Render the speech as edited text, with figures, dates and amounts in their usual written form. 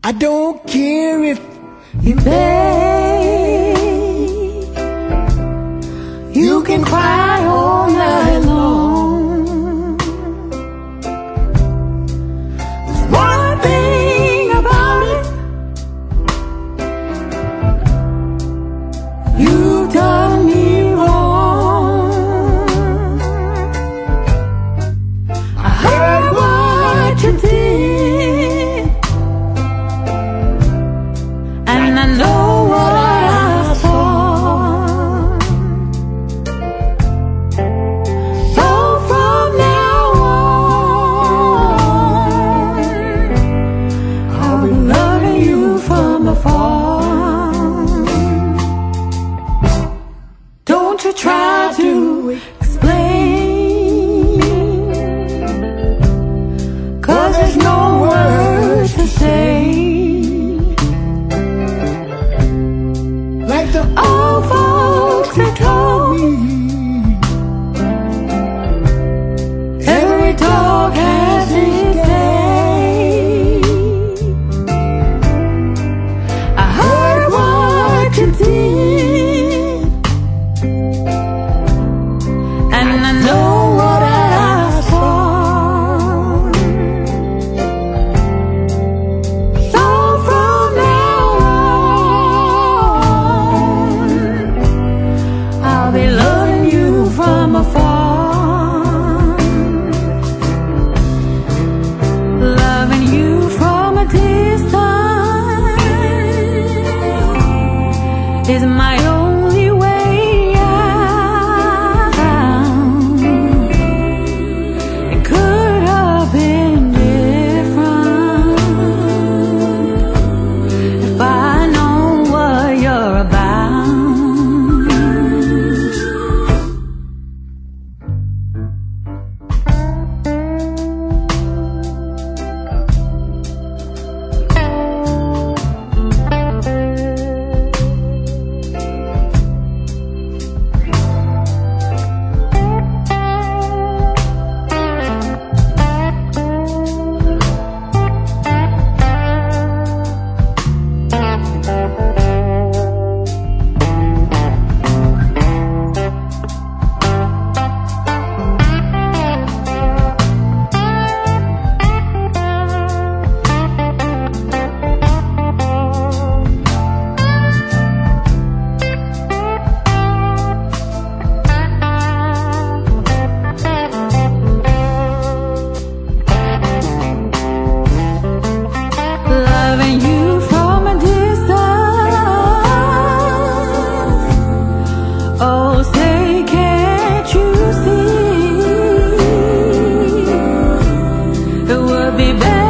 I don't care if you beg. You can cry all night long. There's one thing about it, you've done me wrong. I heard what you did, and I know what I saw. So from now on, I'll be loving you from afar. Don't you try to explain, 'cause there's no words to say. Like the old folks that told me, every dog has his day. I heard what you did, and I know what I saw. So from now on, I'll be loving you from afar. Loving you from a distance is my only way out. It could have been different if I know what you're about. Loving you from a distance, oh say can't you see, it would be better